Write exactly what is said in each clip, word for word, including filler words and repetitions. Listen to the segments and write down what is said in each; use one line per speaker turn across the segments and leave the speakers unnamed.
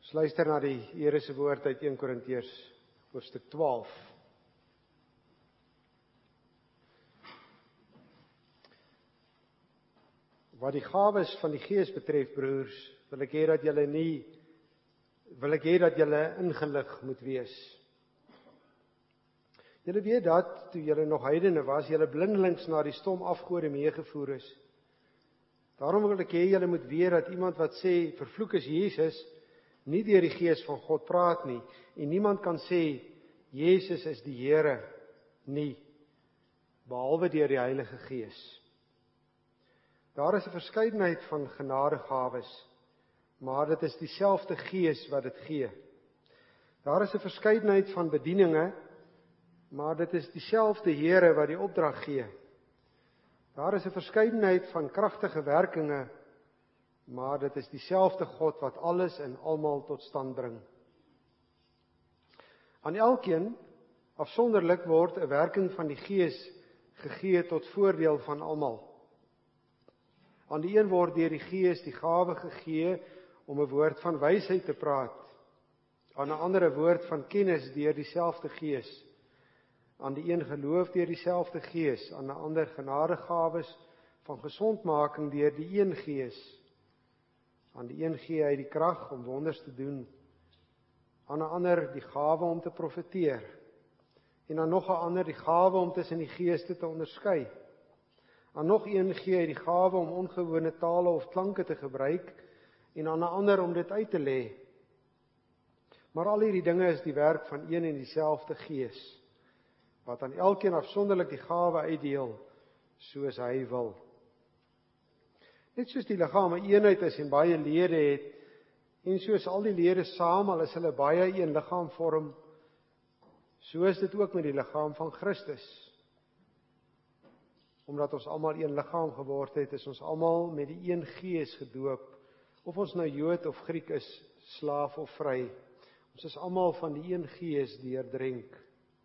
Ons luister na die Here se woord uit Eerste Korintiërs hoofstuk twaalf. Wat die gawes van die Gees betref, broers, wil ek hê dat julle nie wil ek hê dat julle ingelig moet wees. Julle weet dat toe julle nog heidene was, julle blindelings na die stom afgode meegevoer is. Daarom wil ek hê julle moet weet dat iemand wat sê vervloek is Jesus, nie deur die Gees van God praat nie, en niemand kan sê Jesus is die Here nie, behalwe deur die Heilige Gees. Daar is 'n verskeidenheid van genadegawes, maar dit is dieselfde Gees wat dit gee. Daar is 'n verskeidenheid van bedieninge, maar dit is dieselfde Here wat die opdrag gee. Daar is 'n verskeidenheid van kragtige werkinge, maar dit is dieselfde God wat alles en almal tot stand bring. Aan elkeen afsonderlik word 'n werking van die Gees gegee tot voordeel van almal. Aan die een word deur die Gees die gawe gegee om 'n woord van wysheid te praat, aan 'n ander 'n woord van kennis deur dieselfde Gees, aan die een geloof deur dieselfde Gees, aan 'n ander genadegawes van gesondmaking deur die een Gees, aan die een gee hy die krag om wonders te doen, aan 'n ander die gawe om te profeteer, en aan nog 'n ander die gawe om tussen die geeste te onderskei. Aan nog een gee hy die gawe om ongewone tale of klanke te gebruik, en aan 'n ander om dit uit te lê. Maar al hierdie dinge is die werk van een en dieselfde Gees, wat aan elkeen afsonderlik die gawe uitdeel, soos hy wil. Net soos die liggaam 'n eenheid is en baie lede het, en soos al die lede saam al is hulle baie een liggaam vorm, so is dit ook met die liggaam van Christus. Omdat ons almal een liggaam geword het, is ons almal met die een Gees gedoop, of ons nou Jood of Griek is, slaaf of vry. Ons is almal van die een Gees deurdrenk.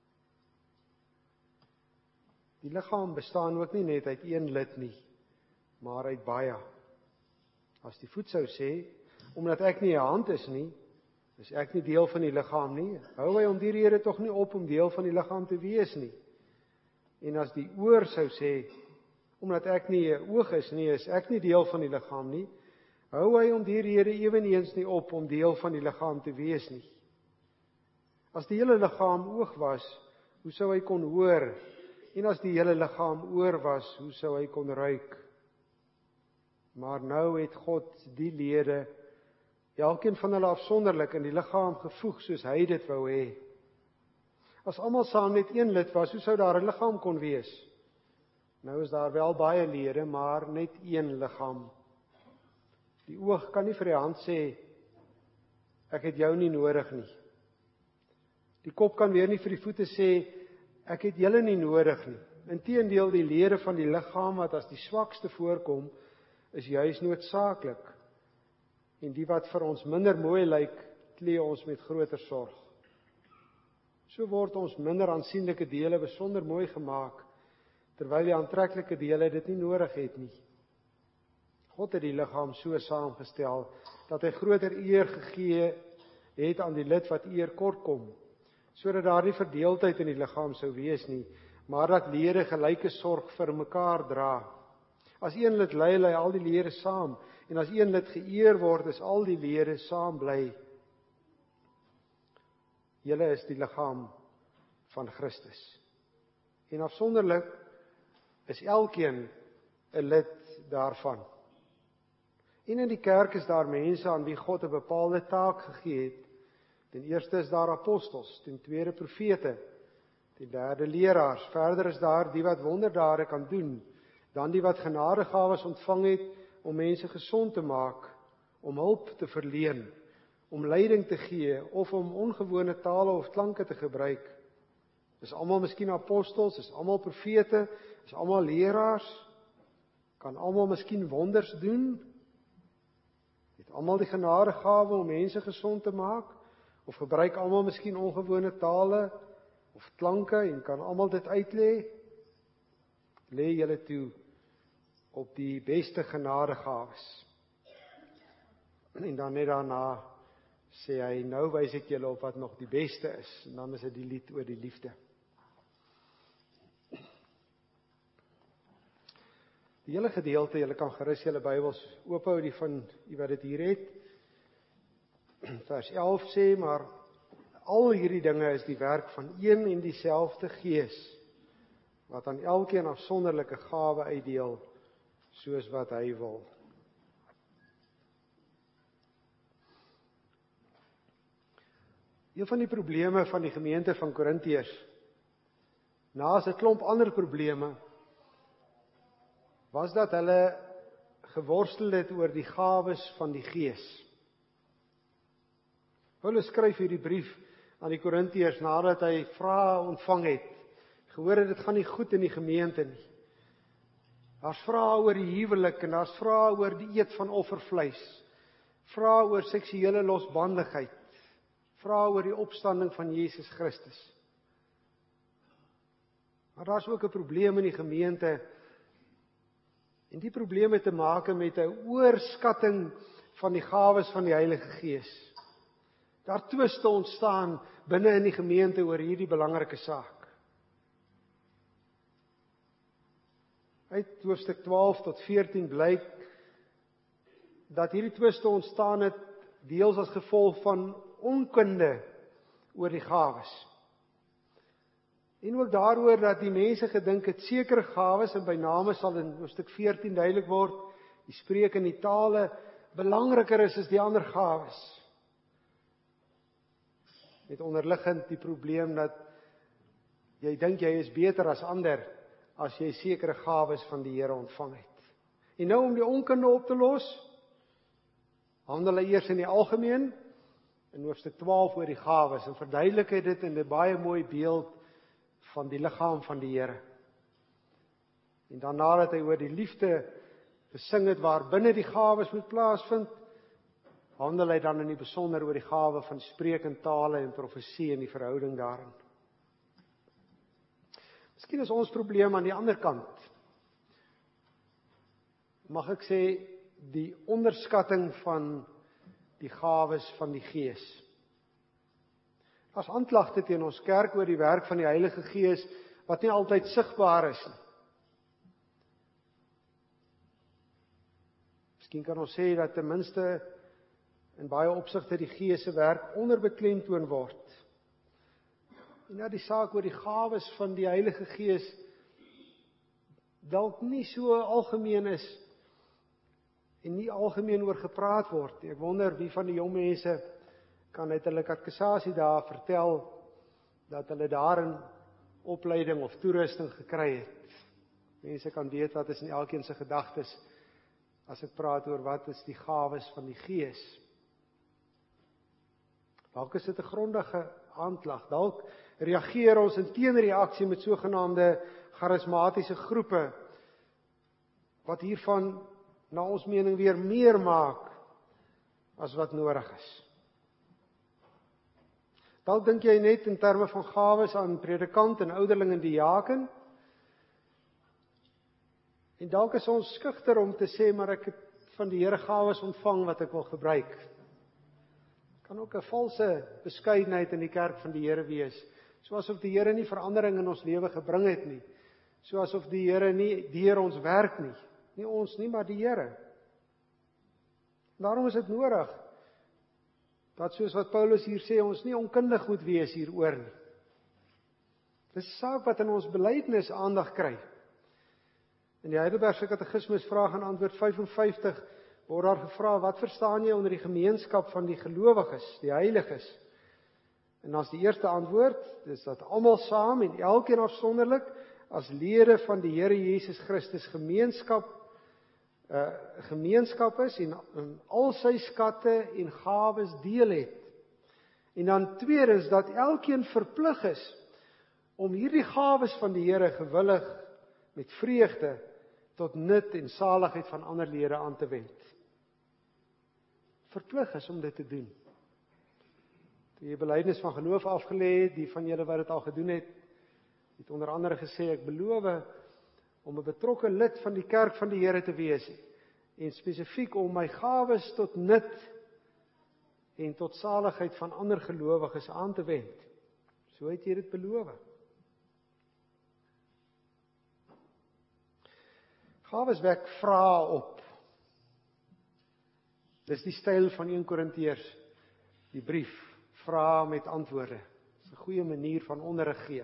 Die liggaam bestaan ook nie net uit een lid nie, maar uit baie. As die voet sou sê, omdat ek nie 'n hand is nie, is ek nie deel van die liggaam nie, hou hy om die rede tog nie op om deel van die liggaam te wees nie. En as die oor sou sê, omdat ek nie 'n oog is nie, is ek nie deel van die liggaam nie, hou hy om die rede eweneens nie op om deel van die liggaam te wees nie. As die hele liggaam oog was, hoe sou hy kon hoor? En as die hele liggaam oor was, hoe sou hy kon ruik? Maar nou het God die lede, elkeen van hulle afsonderlik in die liggaam gevoeg soos hy dit wou hê. As almal saam net een lid was, hoe sou daar 'n liggaam kon wees? Nou is daar wel baie lede, maar net een liggaam. Die oog kan nie vir die hand sê, ek het jou nie nodig nie. Die kop kan weer nie vir die voete sê, ek het julle nie nodig nie. Inteendeel, die lede van die liggaam wat as die swakste voorkom, is juis noodsaaklik. En die wat vir ons minder mooi lyk, klee ons met groter sorg. So word ons minder aansienlike dele besonder mooi gemaak, terwyl die aantreklike dele dit nie nodig het nie. God het die liggaam so saamgestel, dat hy groter eer gegee het aan die lid wat eer kort kom, sodat daar nie verdeeldheid in die liggaam sou wees nie, maar dat lede gelyke sorg vir mekaar dra. As een lid ly, ly al die lede saam, en as een lid geëer word, is al die lede saam bly. Julle is die liggaam van Christus. En afsonderlik is elkeen 'n lid daarvan. En in die kerk is daar mense aan wie God 'n bepaalde taak gegee het. Ten eerste is daar apostels, ten tweede profete, ten derde leraars, verder is daar die wat wonderdade kan doen, dan die wat genadegawes ontvang het om mense gesond te maak, om hulp te verleen, om leiding te gee of om ongewone tale of klanke te gebruik. Is almal miskien apostels, is almal profete, is almal leraars, kan almal miskien wonders doen, het almal die genadegawe om mense gesond te maak, of gebruik almal miskien ongewone tale of klanke en kan almal dit uitlê? Lê julle toe op die beste genadegawes. En dan net daarna sê hy, nou wys ek julle op wat nog die beste is, en dan is dit die lied oor die liefde. Die hele gedeelte, julle kan gerus julle Bybels oophou, die van u wat dit hier het. Vers elf sê, maar al hierdie dinge is die werk van een en dieselfde Gees, wat aan elkeen afsonderlike gawe uitdeel, soos wat hy wil. Een van die probleme van die gemeente van Korintiërs, naas 'n klomp ander probleme, was dat hulle geworstel het oor die gawes van die Gees. Paulus skryf hierdie brief aan die Korintiërs nadat hy vrae ontvang het, gehoor het dit gaan nie goed in die gemeente nie. Daar's vrae oor die huwelik en daar's vrae oor die eet van offervleis, vrae oor seksuele losbandigheid, vrae oor die opstanding van Jesus Christus. Maar daar's ook 'n probleem in die gemeente, en die probleem het te maak met 'n oorskatting van die gawes van die Heilige Gees. Daar twiste ontstaan binne in die gemeente oor hierdie belangrike saak. Uit hoofstuk twaalf tot veertien blyk dat hierdie twiste ontstaan het deels as gevolg van onkunde oor die gawes. En ook daaroor dat die mense gedink het sekere gawes, en by name sal in hoofstuk veertien duidelik word, die spreek in die tale belangriker is as die ander gawes. Met onderliggend die probleem dat jy dink jy is beter as ander as jy sekere gawes van die Here ontvang het. En nou om die onkunde op te los, handel hy eers in die algemeen in hoofstuk twaalf oor die gawes en verduidelik hy dit in 'n baie mooi beeld van die liggaam van die Here. En dan nadat hy oor die liefde gesing het waar binne die gawes moet plaasvind, handel hy dan in die besonder oor die gawe van spreek in tale en profesie en die verhouding daarin. Miskien is ons probleem aan die ander kant. Mag ek sê, die onderskatting van die gawes van die Gees. Daar's aanklagte teen ons kerk oor die werk van die Heilige Gees, wat nie altyd sigbaar is nie. Miskien kan ons sê dat ten minste in baie opsigte die Gees se werk onderbeklemtoon word. En dat die saak oor die gawes van die Heilige Gees dalk nie so algemeen is en nie algemeen oor gepraat word. Ek wonder wie van die jong mense kan uit hulle katekisasie daar vertel dat hulle daarin opleiding of toerusting gekry het. Mense kan weet wat is in elkeen se gedagtes as ek praat oor wat is die gawes van die Gees. Dalk is dit 'n grondige aanklag. Dalk reageer ons in teenreaksie met sogenaamde charismatiese groepe wat hiervan na ons mening weer meer maak as wat nodig is. Dalk dink jy net in terme van gawes aan predikant en ouderling en diaken. En dalk is ons skugter om te sê, maar ek het van die Here gawes ontvang wat ek wil gebruik. Kan ook 'n valse beskeidenheid in die kerk van die Here wees, soos of die Here nie verandering in ons lewe gebring het nie, soos of die Here nie deur ons werk nie, nie ons nie, maar die Here. Daarom is dit nodig dat soos wat Paulus hier sê, ons nie onkundig moet wees hieroor nie. Dis 'n saak wat in ons belydenis aandag kry. In die Heidelbergse Katekismus vraag en antwoord vyfenvyftig word daar gevra, wat verstaan jy onder die gemeenskap van die gelowiges, die heiliges? En as die eerste antwoord, dis dat almal saam en elkeen afsonderlik as lede van die Here Jesus Christus gemeenskap uh, gemeenskap is en, en al sy skatte en gawes deel het. En dan tweedens dat elkeen verplig is om hierdie gawes van die Here gewillig met vreugde tot nut en saligheid van ander lede aan te wend. Verplig is om dit te doen. Toe jy belydenis van geloof afgelê het, die van julle wat dit al gedoen het, het onder andere gesê, ek beloof om 'n betrokke lid van die kerk van die Here te wees, en spesifiek om my gawes tot nut en tot saligheid van ander gelowiges aan te wend. So het jy dit beloof. Gawes wek vrae op. Dis die styl van Eerste Korintiërs, die brief, vrae met antwoorde. Dis 'n goeie manier van onderrig gee.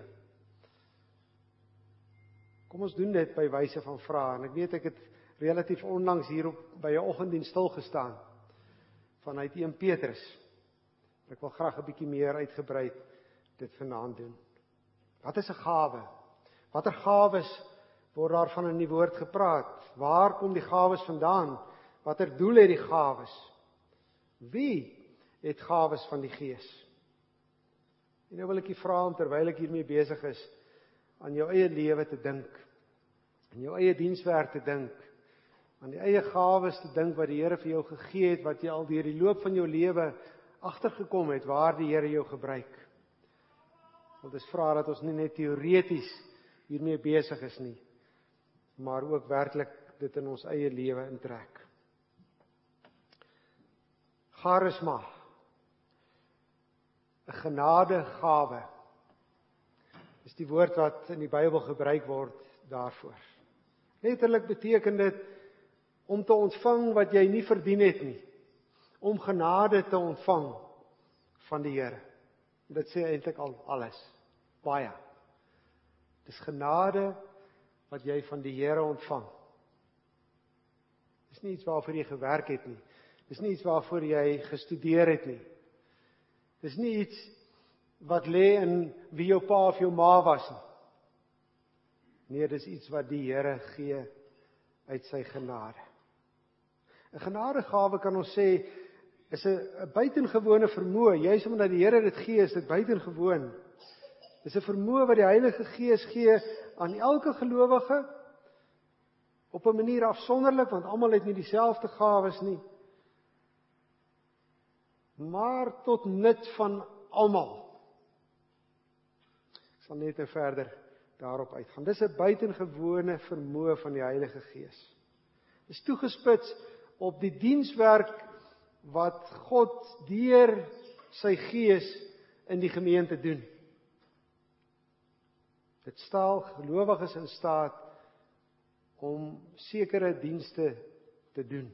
Kom ons doen dit by wyse van vrae, en ek weet ek het relatief onlangs hier op by 'n oggenddiens stil gestaan, vanuit Eerste Petrus. Ek wil graag 'n bietjie meer uitgebrei dit vanaand doen. Wat is 'n gawe? Watter gawes word daarvan in die woord gepraat? Waar kom die gawes vandaan? Watter doel het die gawes? Wie het gawes van die Gees? En nou wil ek jy vra om terwyl ek hiermee besig is, aan jou eie lewe te dink, aan jou eie dienswerk te dink, aan die eie gawes te dink wat die Here vir jou gegee het, wat jy al deur die loop van jou lewe agtergekom het, waar die Here jou gebruik. Want dis vra dat ons nie net teoreties hiermee besig is nie, maar ook werklik dit in ons eie lewe intrek. Charisma, 'n genadegawe, is die woord wat in die Bybel gebruik word daarvoor. Letterlik beteken dit om te ontvang wat jy nie verdien het nie, om genade te ontvang van die Here. Dit sê eintlik al alles, baie. Dis genade wat jy van die Here ontvang. Dis nie iets waarvoor jy gewerk het nie. Dis nie iets waarvoor jy gestudeer het nie. Dis nie iets wat lê in wie jou pa of jou ma was nie. Nee, dis iets wat die Here gee uit sy genade. 'n Genadegawe kan ons sê is 'n buitengewone vermoë. Juis omdat die Here dit gee, is dit buitengewoon. Dis 'n vermoë wat die Heilige Gees gee aan elke gelowige op 'n manier afsonderlik, want almal het nie dieselfde gawes nie. Maar tot nut van almal. Ek sal net nou verder daarop uitgaan. Dis 'n buitengewone vermoë van die Heilige Gees. Dis toegespits op die dienswerk wat God deur sy Gees in die gemeente doen. Dit stel gelowiges in staat om sekere dienste te doen.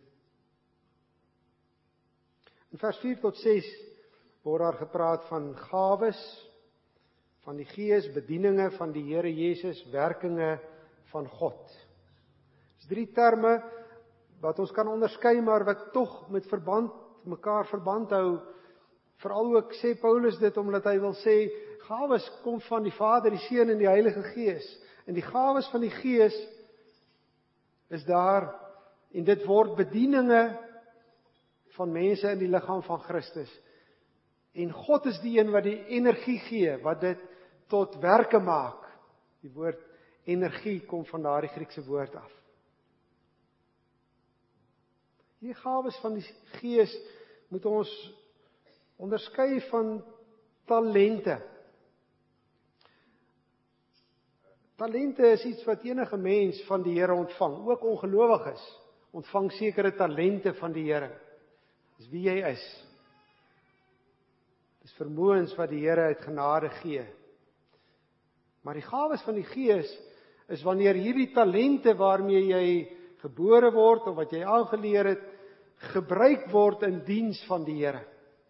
In vers vier tot ses word daar gepraat van gawes van die Gees, bedieninge van die Here Jesus, werkinge van God. Dis drie terme wat ons kan onderskei, maar wat tog met verband mekaar verband hou. Veral ook sê Paulus dit omdat hy wil sê gawes kom van die Vader, die Seun en die Heilige Gees. En die gawes van die Gees is daar en dit word bedieninge van mense in die liggaam van Christus. En God is die een wat die energie gee, wat dit tot werke maak. Die woord energie kom van daardie Griekse woord af. Die gawes van die Gees moet ons onderskei van talente. Talente is iets wat enige mens van die Here ontvang, ook ongelowiges ontvang sekere talente van die Here. Dis wie jy is. Dis vermoëns wat die Here uit genade gee. Maar die gawes van die Gees is wanneer hierdie talente waarmee jy gebore word of wat jy aangeleer het, gebruik word in diens van die Here.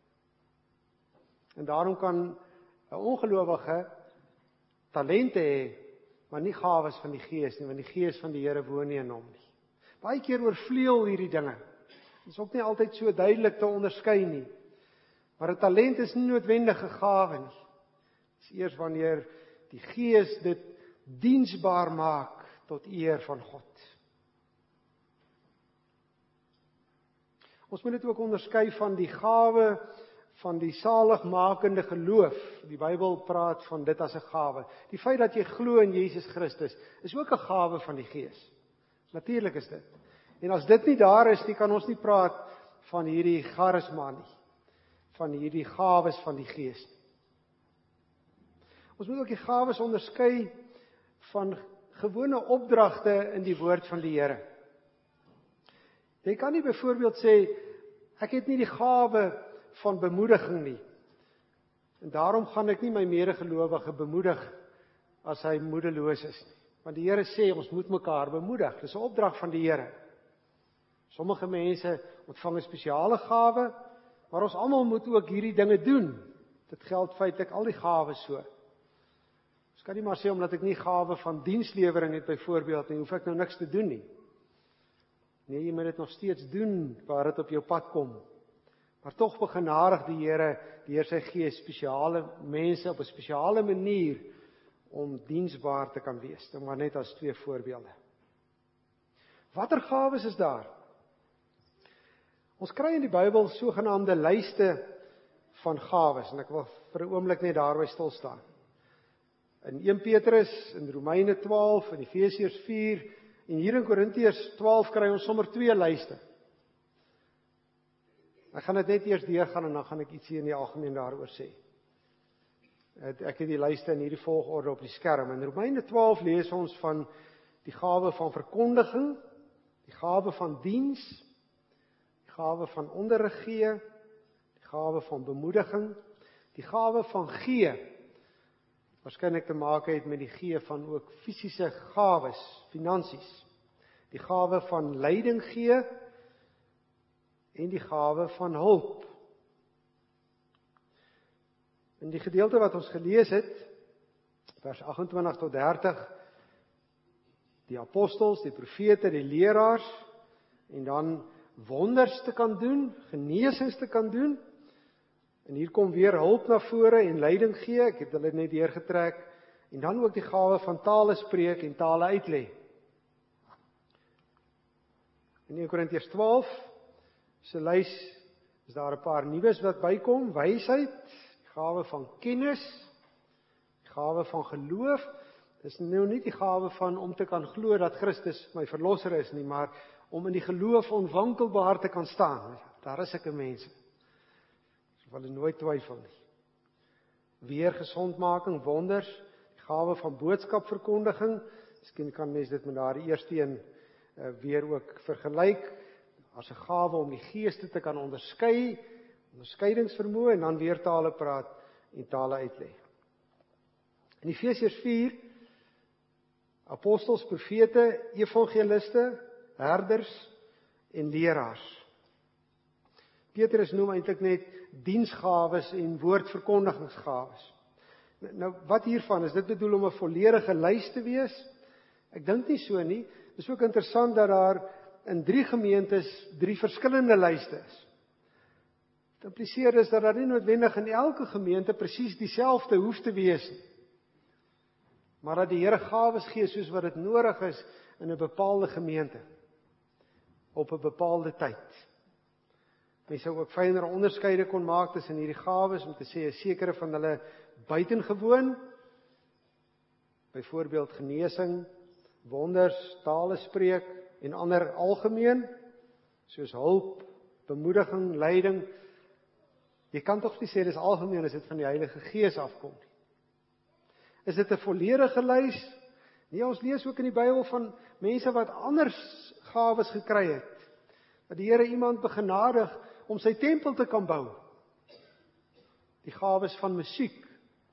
En daarom kan 'n ongelowige talente hê, maar nie gawes van die Gees nie, want die Gees van die Here woon nie in hom nie. Baie keer oorvleuel hierdie dinge. Dit is ook nie altyd so duidelik te onderskei nie. Maar 'n talent is nie noodwendig 'n gawe nie. Dit is eers wanneer die Gees dit diensbaar maak tot eer van God. Ons moet dit ook onderskei van die gawe van die saligmakende geloof. Die Bybel praat van dit as 'n gawe. Die feit dat jy glo in Jesus Christus is ook 'n gawe van die Gees. Natuurlik is dit. En as dit nie daar is nie, kan ons nie praat van hierdie charisma nie, van hierdie gawes van die Gees nie. Ons moet ook die gawes onderskei van gewone opdragte in die woord van die Here. Jy kan nie byvoorbeeld sê, ek het nie die gawe van bemoediging nie. En daarom gaan ek nie my medegelowige bemoedig as hy moedeloos is nie. Want die Here sê ons moet mekaar bemoedig. Dis 'n opdrag van die Here. Sommige mense ontvang 'n spesiale gawe, maar ons almal moet ook hierdie dinge doen. Dit geld feitelik al die gawes so. Ons kan nie maar sê omdat ek nie gawe van dienslewering het byvoorbeeld nie, hoef ek nou niks te doen nie. Nee, jy moet dit nog steeds doen waar dit op jou pad kom. Maar tog begenadig die Here deur sy Gees spesiale mense op 'n spesiale manier om diensbaar te kan wees. Dit maar net as twee voorbeelde. Watter gawes is daar? Ons kry in die Bybel sogenaamde lyste van gawes en ek wil vir 'n oomblik net daarby stil staan. In een Petrus, in Romeine twaalf, in Efesiërs vier en hier in Korintiërs twaalf kry ons sommer twee lyste. Ek gaan dit net eers deurgaan en dan gaan ek ietsie in die algemeen daaroor sê. Ek het die lyste in hierdie volgorde op die skerm. In Romeine twaalf lees ons van die gawe van verkondiging, die gawe van diens, die gawe van onderrig gee, die gawe van bemoediging, die gawe van gee, waarskynlik te maak het met die gee van ook fisiese gawes, finansies, die gawe van leiding gee en die gawe van hulp. In die gedeelte wat ons gelees het, vers agt-en-twintig tot dertig, die apostels, die profete, die leraars, en dan wonders te kan doen, genesings te kan doen, en hier kom weer hulp na vore en leiding gee, ek het hulle net deurgetrek, en dan ook die gawe van tale spreek en tale uitlê. In een Korintiërs twaalf, se lys, is daar 'n paar nuus wat bykom, wysheid, die gawe van kennis, die gawe van geloof. Dis nou nie die gawe van om te kan glo dat Christus my verlosser is nie, maar om in die geloof onwankelbaar te kan staan. Daar is sulke mense. So hulle nooit twyfel nie. Weer gesondmaking, wonders, die gawe van boodskapverkondiging. Miskien kan mens dit met daardie eerste een uh, weer ook vergelyk as 'n gawe om die geeste te kan onderskei, onderskeidingsvermoë en dan weer tale praat en tale uitlê. In Efesiërs vier, apostels, profete, evangeliste, herders en leraars. Petrus noem eintlik net diensgawes en woordverkondigingsgawes. Nou, wat hiervan is dit bedoel om 'n volledige lys te wees? Ek dink nie so nie. Dit is ook interessant dat daar in drie gemeentes drie verskillende lyste is. Dit impliseer is dat daar nie noodwendig in elke gemeente presies dieselfde hoef te wees nie. Maar dat die Here gawes gee soos wat dit nodig is in 'n bepaalde gemeente op 'n bepaalde tyd. Mense sou ook fynere onderskeide kon maak tussen hierdie gawes om te sê 'n sekere van hulle buitengewoon, byvoorbeeld genesing, wonders, tale spreek en ander algemeen, soos hulp, bemoediging, leiding. Jy kan tog nie sê dis algemeen as dit van die Heilige Gees afkom nie. Is dit 'n volledige lys? Nee, ons lees ook in die Bybel van mense wat anders gawes gekry het. Dat die Here iemand begenadig om sy tempel te kan bou. Die gawes van musiek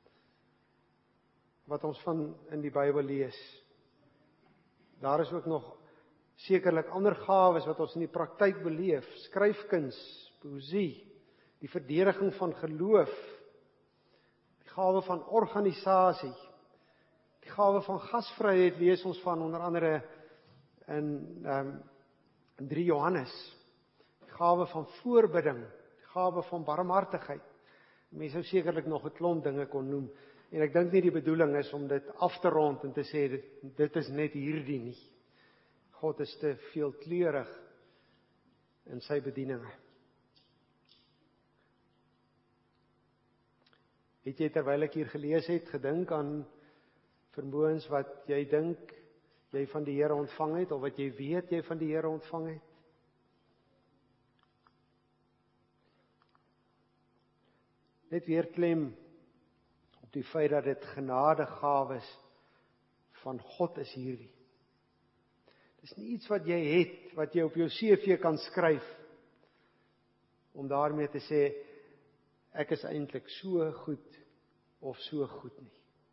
wat ons van in die Bybel lees. Daar is ook nog sekerlik ander gawes wat ons in die praktyk beleef, skryfkuns, poesie, die verdediging van geloof, die gawe van organisasie, die gawe van gasvryheid lees ons van onder andere in um, drie Johannes, die gawe van voorbidding, die gawe van barmhartigheid. Mense sou sekerlik nog 'n klomp dinge kon noem, en ek dink nie die bedoeling is om dit af te rond en te sê dit, dit is net hierdie nie. God is te veelkleurig in sy bedieninge. Het jy terwyl ek hier gelees het, gedink aan vermoëns wat jy dink jy van die Here ontvang het, of wat jy weet jy van die Here ontvang het? Net weer klem op die feit dat dit genadegawes van God is hierdie. Dis nie iets wat jy het, wat jy op jou C V kan skryf, om daarmee te sê, ek is eintlik so goed of so goed nie.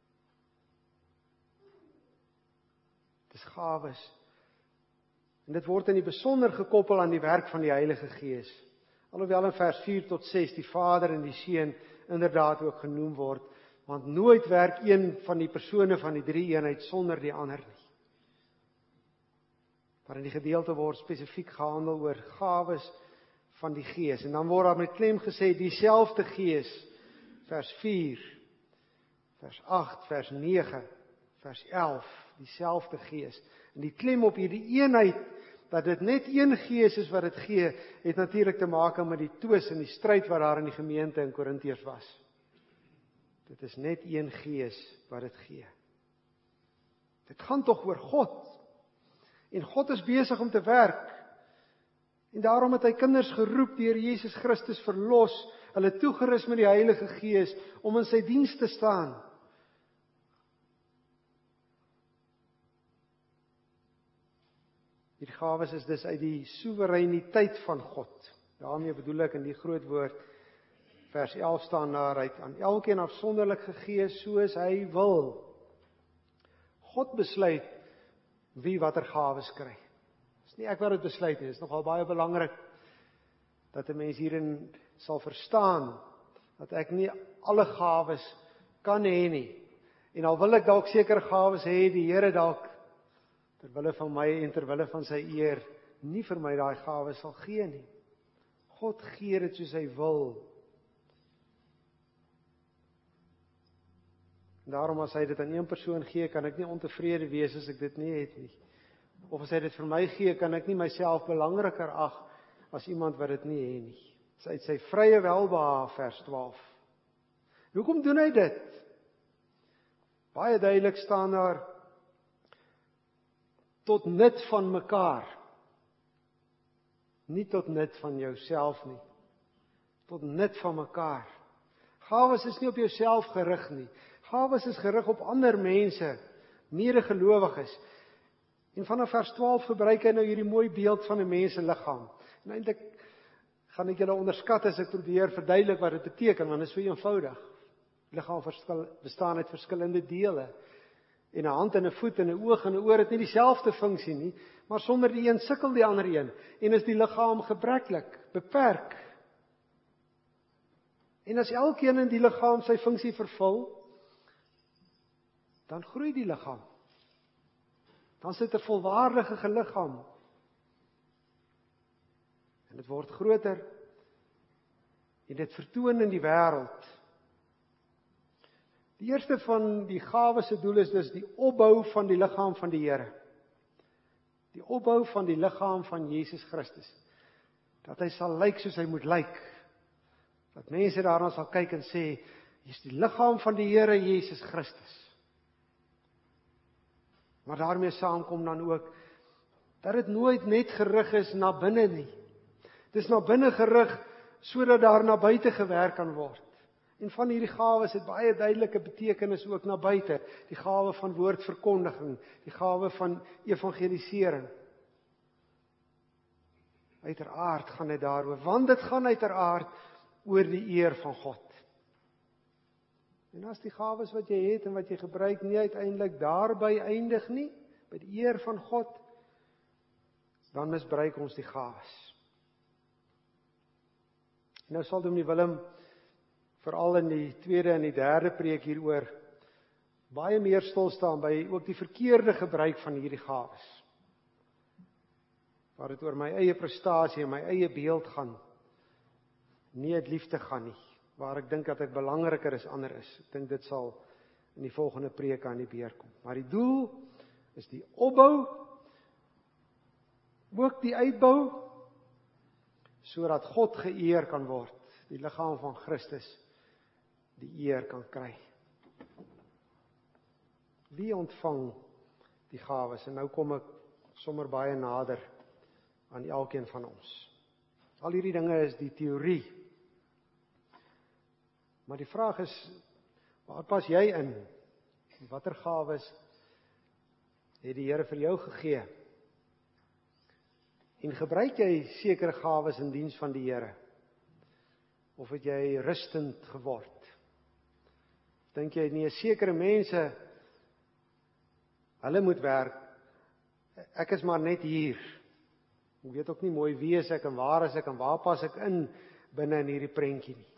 Dit is gawes. En dit word in die besonder gekoppel aan die werk van die Heilige Gees. Alhoewel in vers vier tot ses die Vader en die Seun inderdaad ook genoem word, want nooit werk een van die persone van die drie eenheid sonder die ander nie. Maar in die gedeelte word spesifiek gehandel oor gawes van die Gees. En dan word daar met klem gesê, dieselfde Gees, vers vier, vers agt, vers nege, vers elf, dieselfde Gees. En die klem op hierdie eenheid, dat dit net een Gees is wat dit gee, het natuurlik te maak met die twis en die stryd wat daar in die gemeente in Korintiërs was. Dit is net een Gees wat dit gee. Dit gaan tog oor God. En God is besig om te werk. En daarom het hy kinders geroep deur Jesus Christus verlos, hulle toegerus met die Heilige Gees om in sy diens te staan. Die gawes is dus uit die soewereiniteit van God. Daarmee bedoel ek in die groot woord, vers elf staan daar, hy het aan elkeen afsonderlik gegee soos hy wil. God besluit wie watter gawes kry. Dis nie ek wat dit besluit nie, dis nogal baie belangrik dat 'n mens hierin sal verstaan dat ek nie alle gawes kan hê nie. En al wil ek dalk sekere gawes hê, die Here dalk terwille van my en terwille van sy eer nie vir my daai gawes sal gee nie. God gee dit soos hy wil. En daarom as hy dit aan een persoon gee, kan ek nie ontevrede wees as ek dit nie het nie. Of as hy dit vir my gee, kan ek nie myself belangriker ag as iemand wat dit nie het nie. Dis uit sy vrye welbehae, vers twaalf. Hoekom doen hy dit? Baie duidelik staan daar, tot nut van mekaar. Nie tot nut van jouself nie. Tot nut van mekaar. Gawes is nie op jouself gerig nie. Gawes is gerig op ander mense, medegelowiges. En vanaf vers twaalf gebruik hy nou hierdie mooi beeld van 'n mens se liggaam. En eintlik gaan ek julle onderskat as ek probeer verduidelik wat dit beteken, want dit is so eenvoudig. Die liggaam verskil, bestaan uit verskillende dele. En 'n hand en 'n voet en 'n oog en 'n oor het nie dieselfde funksie nie, maar sonder die een sukkel die ander een. En is die liggaam gebreklik, beperk. En as elkeen in die liggaam sy funksie vervul, dan groei die liggaam. Dan is dit 'n volwaardige liggaam. En dit word groter en dit vertoon in die wêreld. Die eerste van die gawes se doel is dus die opbou van die liggaam van die Here. Die opbou van die liggaam van Jesus Christus. Dat hy sal lyk soos hy moet lyk. Dat mense daarna sal kyk en sê, hier's die liggaam van die Here Jesus Christus. Maar daarmee saamkom dan ook, dat dit nooit net gerig is na binne nie. Dit is na binne gerig, sodat daar na buite gewerk kan word. En van hierdie gawes het baie duidelike betekenis ook na buite. Die gawe van woordverkondiging, die gawe van evangelisering. Uiteraard gaan dit daaroor, want dit gaan uiteraard oor die eer van God. En as die gawes wat jy het en wat jy gebruik nie uiteindelik daarby eindig nie, by die eer van God, dan misbruik ons die gawes. Nou sal Dominee Willem veral in die tweede en die derde preek hieroor baie meer stil staan by ook die verkeerde gebruik van hierdie gawes. Waar dit oor my eie prestasie en my eie beeld gaan, nie uit liefde gaan nie, waar ek dink dat ek belangriker as ander is. Ek dink dit sal in die volgende preek aan die beer kom. Maar die doel is die opbou, ook die uitbou, sodat God geëer kan word, die liggaam van Christus die eer kan kry. Wie ontvang die gawes? En nou kom ek sommer baie nader aan elkeen van ons. Al hierdie dinge is die teorie. Maar die vraag is, waar pas jy in? Watter gawes het die Here vir jou gegee? En gebruik jy sekere gawes in diens van die Here? Of het jy rustend geword? Dink jy nie, sekere mense, hulle moet werk, ek is maar net hier. Ek weet ook nie mooi wie is ek en waar is ek en waar pas ek in binne in hierdie prentjie nie.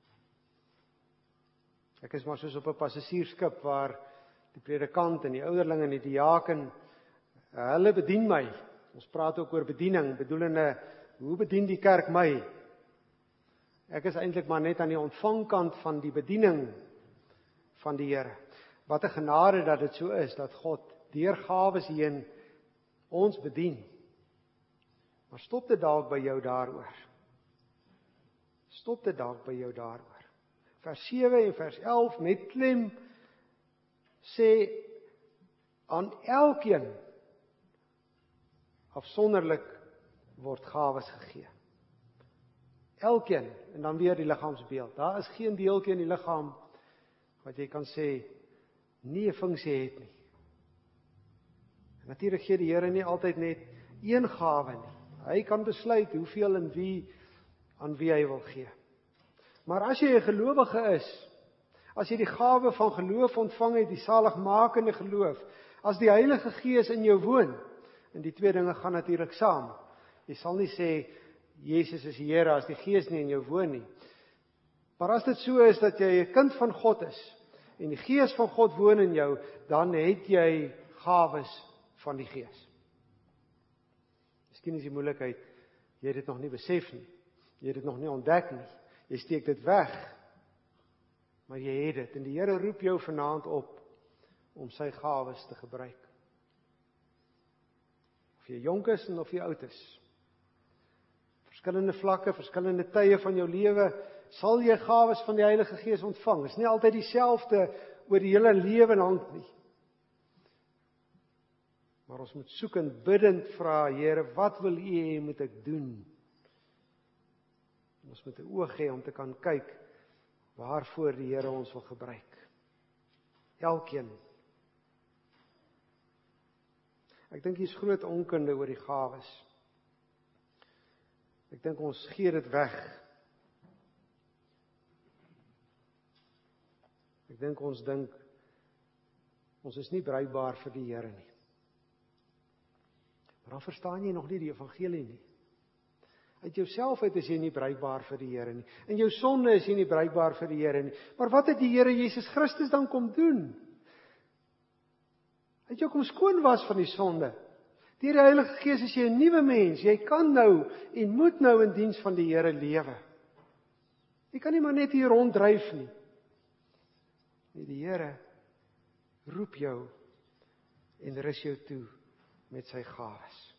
Ek is maar soos op 'n passasiersskip waar die predikant en die ouderling en die diaken, hulle bedien my. Ons praat ook oor bediening, bedoelende, hoe bedien die kerk my? Ek is eintlik maar net aan die ontvangkant van die bediening van die Here. Wat 'n genade dat dit so is, dat God deur gawes heen ons bedien. Maar stop dit dalk by jou daaroor. Stop dit dalk by jou daaroor. Vers sewe en vers elf met klem sê aan elkeen afsonderlik word gawes gegee. Elkeen, en dan weer die liggaamsbeeld. Daar is geen deeltjie in die liggaam wat jy kan sê nie 'n funksie het nie. Natuurlik gee die Here nie altyd net een gawe nie. Hy kan besluit hoeveel en wie aan wie hy wil gee. Maar as jy 'n gelowige is, as jy die gawe van geloof ontvang het, die saligmakende geloof, as die Heilige Gees in jou woon, en die twee dinge gaan natuurlik saam. Jy sal nie sê Jesus is die Here as die Gees nie in jou woon nie. Maar as dit so is dat jy 'n kind van God is en die Gees van God woon in jou, dan het jy gawes van die Gees. Miskien is die moeilikheid, jy het dit nog nie besef nie. Jy het dit nog nie ontdek nie. Jy steek dit weg. Maar jy het dit en die Here roep jou vanaand op om sy gawes te gebruik. Of jy jonk is en of jy oud is. Verskillende vlakke, verskillende tye van jou lewe, sal jy gawes van die Heilige Gees ontvang. Dit is nie altyd dieselfde oor die hele lewe lank nie. Maar ons moet soek en bidend vra, Here, wat wil U hê moet ek doen? Ons moet 'n oog hê om te kan kyk waarvoor die Here ons wil gebruik. Elkeen. Ek dink hier is groot onkunde oor die gawes. Ek dink ons gee dit weg. Ek dink ons dink ons is nie bruikbaar vir die Here nie. Maar dan verstaan jy nog nie die evangelie nie. Uit jouself uit is jy nie bruikbaar vir die Here nie. In jou sonde is jy nie bruikbaar vir die Here nie. Maar wat het die Here Jesus Christus dan kom doen? Hy het jou kom skoon was van die sonde. Deur die Heilige Gees is jy 'n nuwe mens. Jy kan nou en moet nou in diens van die Here lewe. Jy kan nie maar net hier ronddryf nie. Nee, die Here roep jou en rus jou toe met sy gawes.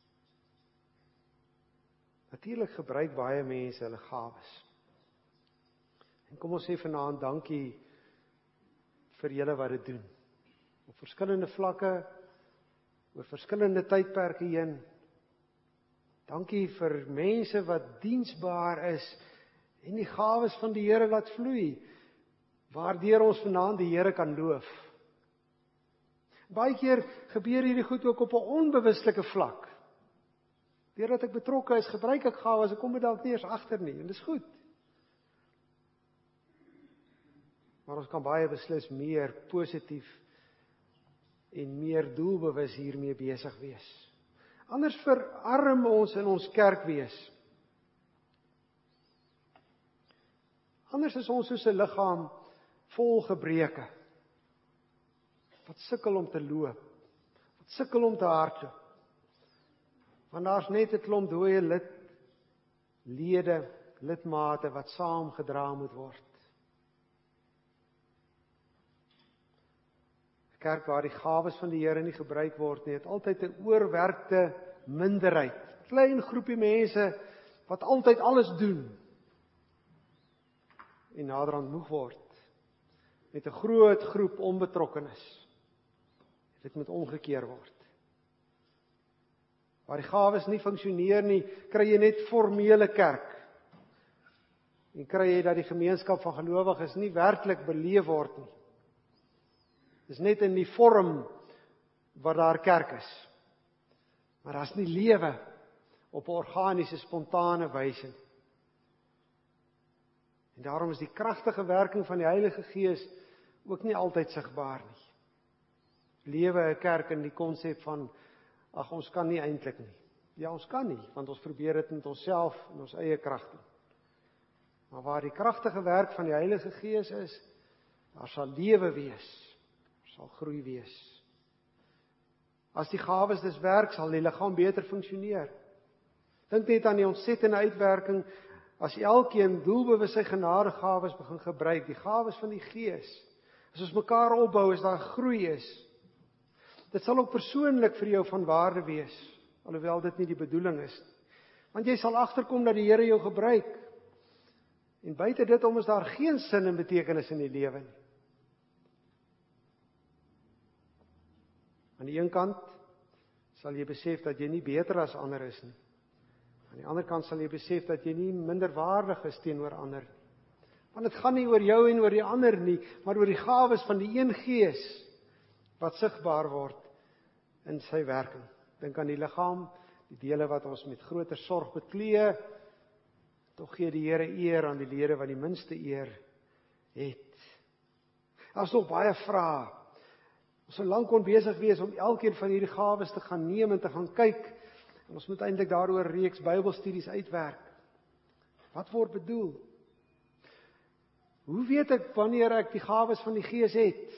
Natuurlik gebruik baie mense hulle gawes. En kom ons sê vanaand dankie vir julle wat dit doen. Op verskillende vlakke, oor verskillende tydperke heen. Dankie vir mense wat diensbaar is en die gawes van die Here laat vloei, waardeur ons vanaand die Here kan loof. Baie keer gebeur hierdie goed ook op 'n onbewuslike vlak. Deurdat ek betrokke is, gebruik ek gawes, ek kom dit dalk nie eens agter nie, en dis goed. Maar ons kan baie beslis meer positief en meer doelbewus hiermee besig wees. Anders verarm ons in ons kerkwees. Anders is ons soos 'n liggaam vol gebreke, wat sukkel om te loop, wat sukkel om te hardloop. Want daar's net 'n klomp dooie lid, lede, lidmate wat saamgedra moet word. 'n Kerk waar die gawes van die Here nie gebruik word nie, het altyd 'n oorwerkte minderheid. Klein groepie mense wat altyd alles doen en naderhand moeg word met 'n groot groep onbetrokkenes. Dit moet omgekeer word. Waar die gawes nie funksioneer nie, kry jy net formele kerk. En kry jy dat die gemeenskap van gelowiges nie werklik beleef word nie. Dis net in die vorm wat daar kerk is. Maar daar's nie lewe op 'n organiese, spontane wyse nie. En daarom is die kragtige werking van die Heilige Gees ook nie altyd sigbaar nie. Lewe 'n kerk in die konsep van, ag ons kan nie eintlik nie. Ja, ons kan nie, want ons probeer dit met onsself en ons eie krag doen. Maar waar die kragtige werk van die Heilige Gees is, daar sal lewe wees, daar sal groei wees. As die gawes dus werk, sal die liggaam beter funksioneer. Dink net aan die ontsettende uitwerking, as elkeen doelbewus sy genadegawes begin gebruik, die gawes van die Gees, as ons mekaar opbou, as daar groei is, dit sal ook persoonlik vir jou van waarde wees, alhoewel dit nie die bedoeling is. Want jy sal agterkom dat die Here jou gebruik, en buite dit om is daar geen sin en betekenis in die lewe nie. Aan die een kant sal jy besef dat jy nie beter as ander is nie. Aan die ander kant sal jy besef dat jy nie minderwaardig is teenoor ander nie. Want dit gaan nie oor jou en oor die ander nie, maar oor die gawes van die een Gees wat sigbaar word in sy werking. Dink aan die liggaam, die dele wat ons met groter sorg beklee, tog gee die Here eer aan die lede wat die minste eer het. Daar is nog baie vrae. Ons sou lank kon besig wees om elkeen van hierdie gawes te gaan neem en te gaan kyk. En ons moet eintlik daaroor 'n reeks Bybelstudies uitwerk. Wat word bedoel? Hoe weet ek wanneer ek die gawes van die Gees het?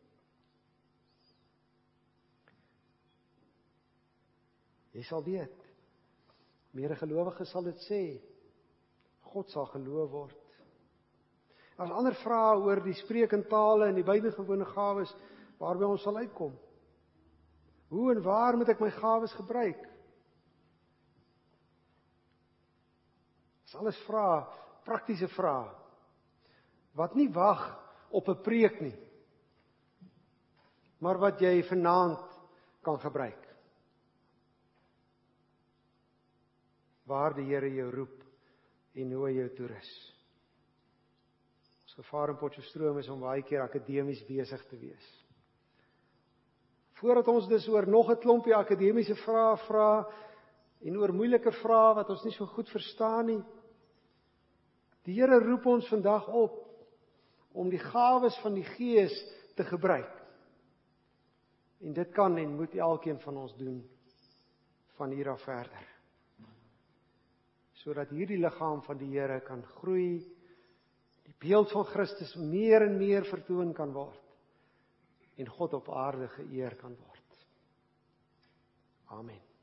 Jy sal weet. Meere gelowiges sal dit sê. God sal geloof word. As ander vrae oor die spreek in tale en die buitengewone gawes, waarby ons sal uitkom. Hoe en waar moet ek my gawes gebruik? Dis alles vrae, praktiese vrae, wat nie wag op 'n preek nie, maar wat jy vanaand kan gebruik. Waar die Here jou roep en hoe hy jou toerus. Ons gevaar in Potchefstroom is om baie keer akademies besig te wees. Voordat ons dus oor nog 'n klompie akademiese vrae vra en oor moeilike vrae wat ons nie so goed verstaan nie, die Here roep ons vandag op om die gawes van die Gees te gebruik. En dit kan en moet elkeen van ons doen van hier af verder. Sodat hierdie liggaam van die Here kan groei, die beeld van Christus meer en meer vertoon kan word en God op aarde geëer kan word. Amen.